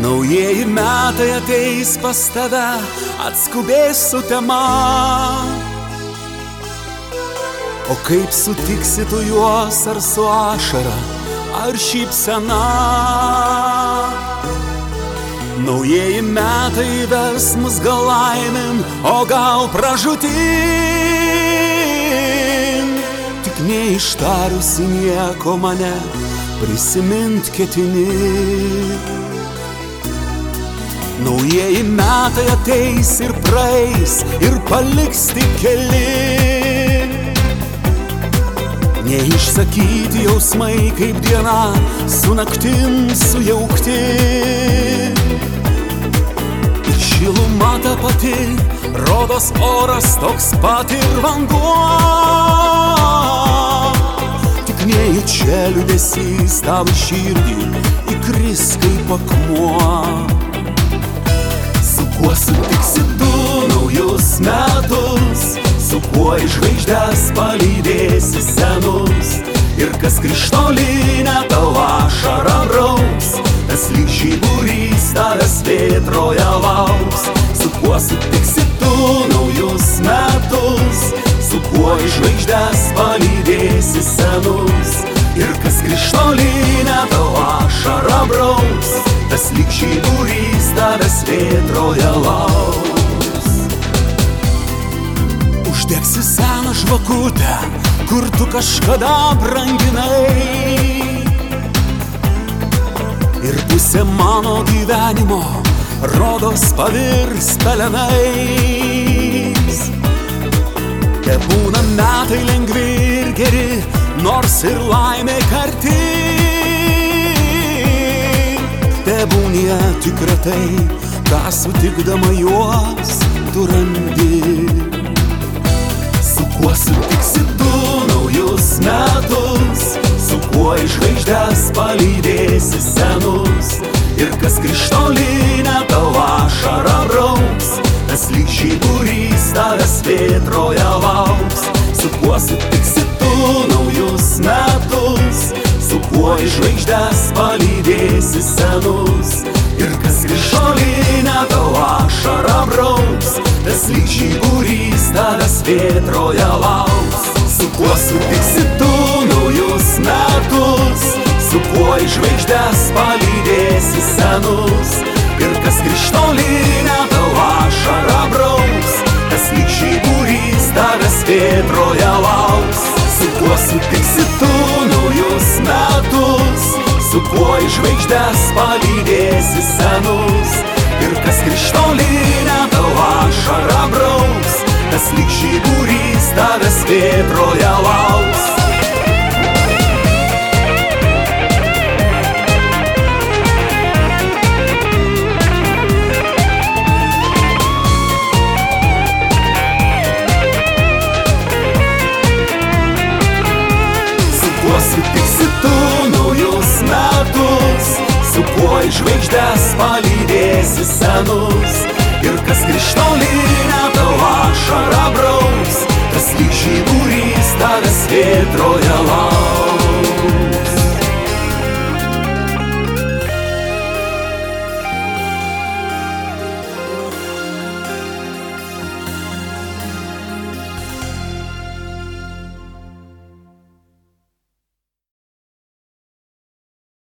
Naujieji metai ateis pas tave, atskubės su tema. O kaip sutiksi tu juos, ar su ašara, ar šypsena? Naujieji metai vers mus gal laimėn, o gal pražūtin. Tik neištarusi nieko mane prisimint ketini. Naujieji metai ateis ir praeis, ir paliks tik keli. Neišsakyti jausmai kaip diena, su naktim sujaukti. Ir šiluma ta pati, rodos oras toks pat ir vanduo. Tik nejučia liūdesys tavo širdį įkris kaip akmuo. Su kuo sutiksi tu naujus metus, su kuo į žvaigždes palydėsi senus, ir kas krištolinę tavo ašarą braus, tas lyg žiburys tavęs vėtroje lauks. Su kuo sutiksi tu naujus metus, su kuo į žvaigždes palydėsi senus, ir kas krištolinę tavo ašarą braus, tas lyg žiburys tavęs vėtroje lauks. Uždegsi seną žvakutę, kur tu kažkada branginai, ir pusė mano gyvenimo rodos pavirs pelenais. Tebūna metai lengvi ir geri, nors ir laimė karti. Tebūnie tikra tai, ką sutikdama juos tu randi. Su kuo sutiksi tu naujus metus, su kuo į žvaigždes palydėsi senus, ir kas krištolinę tavo ašarą brauks, tas lyg žiburys tavęs vėtroje lauks. Su kuo sutiksi tu naujus metus, su kuo į žvaigždes palydėsi senus, ir kas krištolinę tavo ašarą brauks, tas lyg žiburys tavęs vėtroje lauks. Su kuo sutiksi tu naujus metus, su kuo į žvaigždes palydėsi senus, ir kas krištolinę tavo ašarą brauks, tas lyg žiburys tavęs vėtroje lauks. Su kuo sutiksi tu naujus metus, su kuo į žvaigždes palydėsi senus, ir kas krištolinę tavo ašarą brauks, tas lyg žiburys tavęs vėtroje lauks. Su kuo sutiksi tu naujus metus, su kuo į žvaigždes palydėsi senus, ir kas krištolinę tavo ašarą brauks, tas lyg žiburys tavęs vėtroje lauks.